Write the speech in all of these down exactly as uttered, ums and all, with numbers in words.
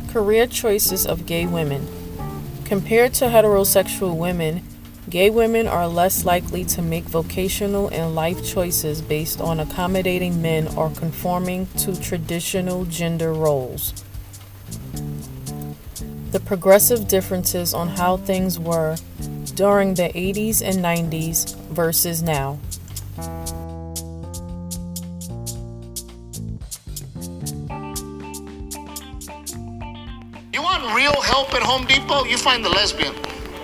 Career choices of gay women. Compared to heterosexual women, gay women are less likely to make vocational and life choices based on accommodating men or conforming to traditional gender roles. The progressive differences on how things were during the eighties and nineties versus now. You want real help at Home Depot? You find the lesbian.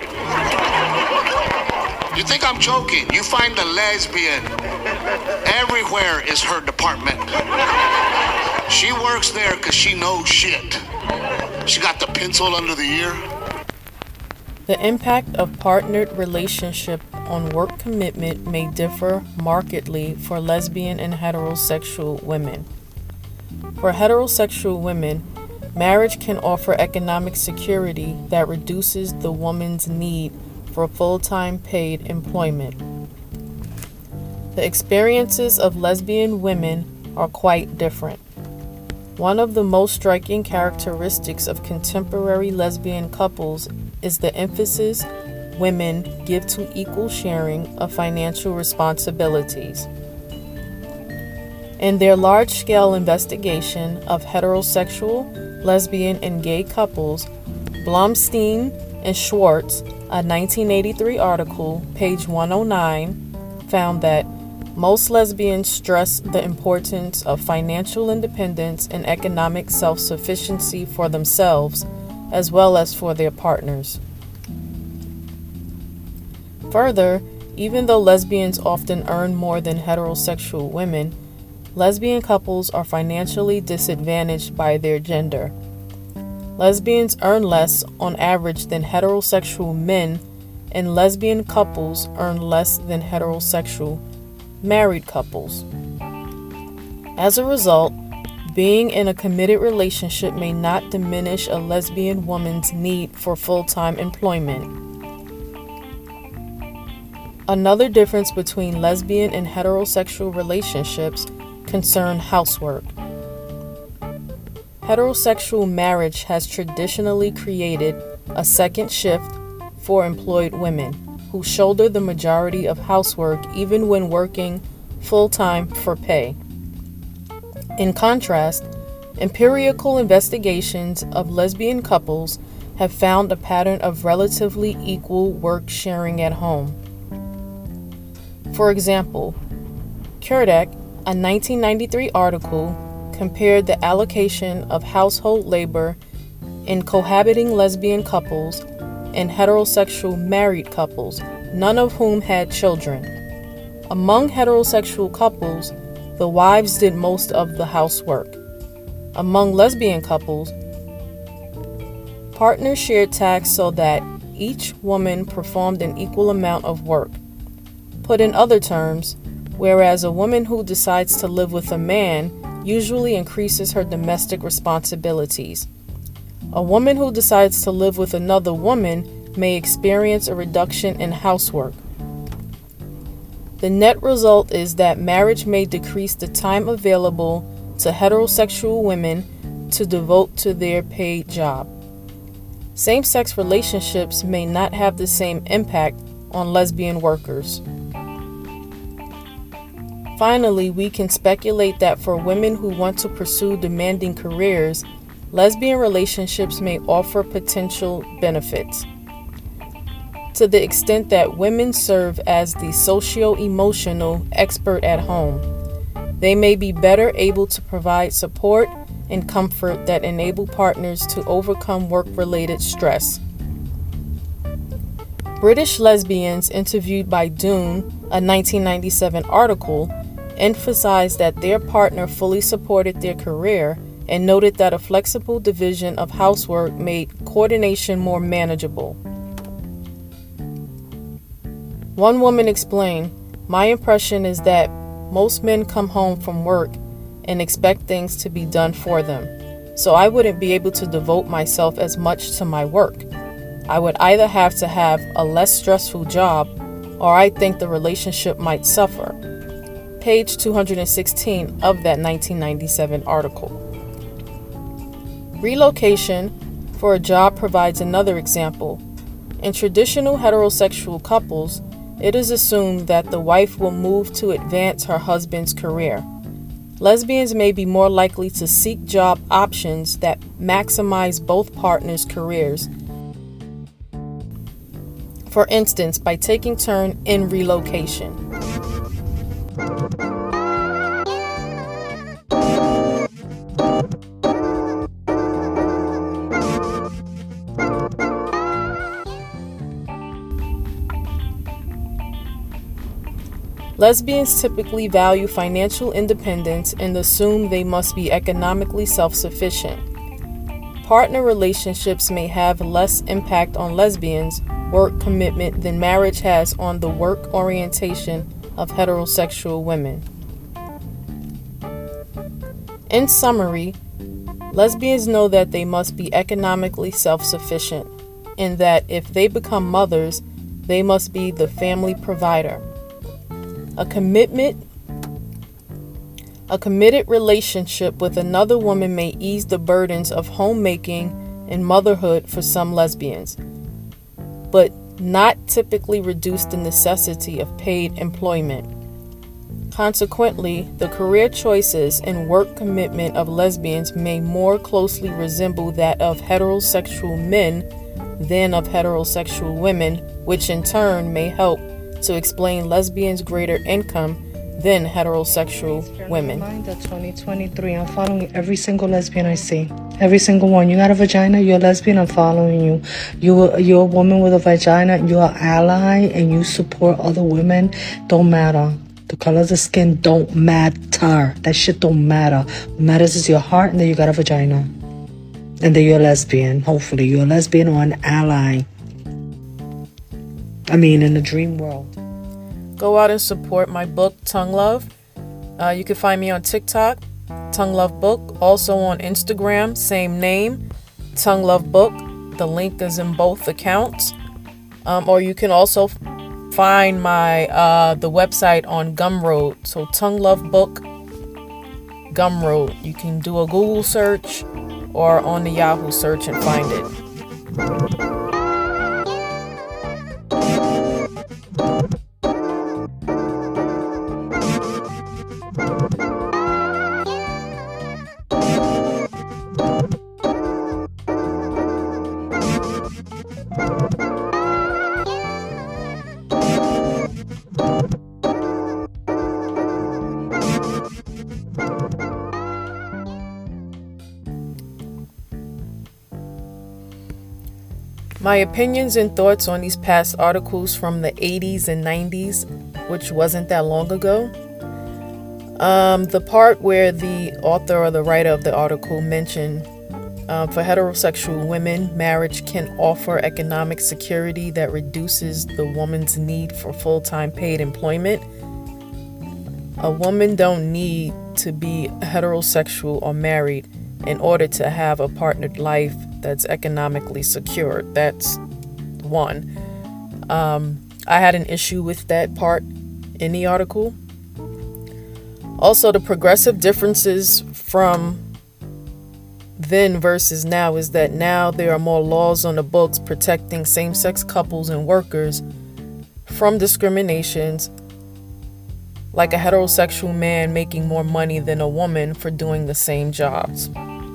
You think I'm joking? You find the lesbian. Everywhere is her department. She works there because she knows shit. She got the pencil under the ear. The impact of partnered relationship on work commitment may differ markedly for lesbian and heterosexual women. For heterosexual women, marriage can offer economic security that reduces the woman's need for full-time paid employment. The experiences of lesbian women are quite different. One of the most striking characteristics of contemporary lesbian couples is the emphasis women give to equal sharing of financial responsibilities. In their large-scale investigation of heterosexual, lesbian, and gay couples, Blomstein and Schwartz, a nineteen eighty-three article, page one oh nine, found that most lesbians stress the importance of financial independence and economic self-sufficiency for themselves, as well as for their partners. Further, even though lesbians often earn more than heterosexual women, lesbian couples are financially disadvantaged by their gender. Lesbians earn less on average than heterosexual men, and lesbian couples earn less than heterosexual married couples. As a result, being in a committed relationship may not diminish a lesbian woman's need for full-time employment. Another difference between lesbian and heterosexual relationships concern housework. Heterosexual marriage has traditionally created a second shift for employed women, who shoulder the majority of housework even when working full-time for pay. In contrast, empirical investigations of lesbian couples have found a pattern of relatively equal work sharing at home. For example, Kurdek, a nineteen ninety-three article, compared the allocation of household labor in cohabiting lesbian couples and heterosexual married couples, none of whom had children. Among heterosexual couples, the wives did most of the housework. Among lesbian couples, partners shared tasks so that each woman performed an equal amount of work. Put in other terms, whereas a woman who decides to live with a man usually increases her domestic responsibilities, a woman who decides to live with another woman may experience a reduction in housework. The net result is that marriage may decrease the time available to heterosexual women to devote to their paid job. Same-sex relationships may not have the same impact on lesbian workers. Finally, we can speculate that for women who want to pursue demanding careers, lesbian relationships may offer potential benefits. To the extent that women serve as the socio-emotional expert at home, they may be better able to provide support and comfort that enable partners to overcome work-related stress. British lesbians interviewed by Dune, a nineteen ninety-seven article, emphasized that their partner fully supported their career and noted that a flexible division of housework made coordination more manageable. One woman explained, "My impression is that most men come home from work and expect things to be done for them, so I wouldn't be able to devote myself as much to my work. I would either have to have a less stressful job, or I think the relationship might suffer." Page two hundred sixteen of that nineteen ninety-seven article. Relocation for a job provides another example. In traditional heterosexual couples, it is assumed that the wife will move to advance her husband's career. Lesbians may be more likely to seek job options that maximize both partners' careers. For instance, by taking turn in relocation. Lesbians typically value financial independence and assume they must be economically self-sufficient. Partner relationships may have less impact on lesbians' work commitment than marriage has on the work orientation of heterosexual women. In summary, lesbians know that they must be economically self-sufficient, and that if they become mothers, they must be the family provider. A commitment, a committed relationship with another woman may ease the burdens of homemaking and motherhood for some lesbians, but not typically reduce the necessity of paid employment. Consequently, the career choices and work commitment of lesbians may more closely resemble that of heterosexual men than of heterosexual women, which in turn may help to explain lesbians' greater income than heterosexual women. twenty twenty-three, I'm following every single lesbian I see. Every single one. You got a vagina, you're a lesbian, I'm following you. You're, you're a woman with a vagina, you're an ally, and you support other women. Don't matter. The color of the skin don't matter. That shit don't matter. What matters is your heart, and then you got a vagina. And then you're a lesbian. Hopefully, you're a lesbian or an ally. I mean, in the dream world. Go out and support my book, Tongue Love. Uh, you can find me on TikTok, Tongue Love Book. Also on Instagram, same name, Tongue Love Book. The link is in both accounts. Um, or you can also f- find my uh, the website on Gumroad. So Tongue Love Book, Gumroad. You can do a Google search or on the Yahoo search and find it. My opinions and thoughts on these past articles from the eighties and nineties, which wasn't that long ago. Um, the part where the author or the writer of the article mentioned uh, for heterosexual women, marriage can offer economic security that reduces the woman's need for full-time paid employment. A woman don't need to be heterosexual or married in order to have a partnered life that's economically secure. That's one. Um, I had an issue with that part in the article. Also, the progressive differences from then versus now is that now there are more laws on the books protecting same-sex couples and workers from discriminations, like a heterosexual man making more money than a woman for doing the same jobs.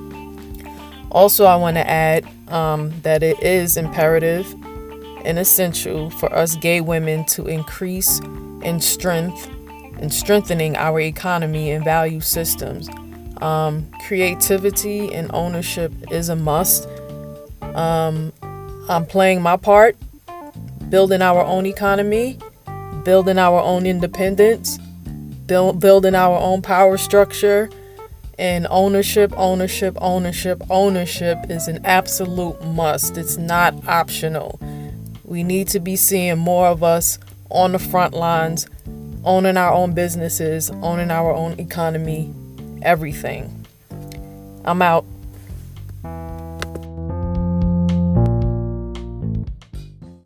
Also, I want to add um, that it is imperative and essential for us gay women to increase in strength in strengthening our economy and value systems. Um, creativity and ownership is a must. Um, I'm playing my part, building our own economy, building our own independence, build, building our own power structure. And ownership, ownership, ownership, ownership is an absolute must. It's not optional. We need to be seeing more of us on the front lines, owning our own businesses, owning our own economy, everything. I'm out.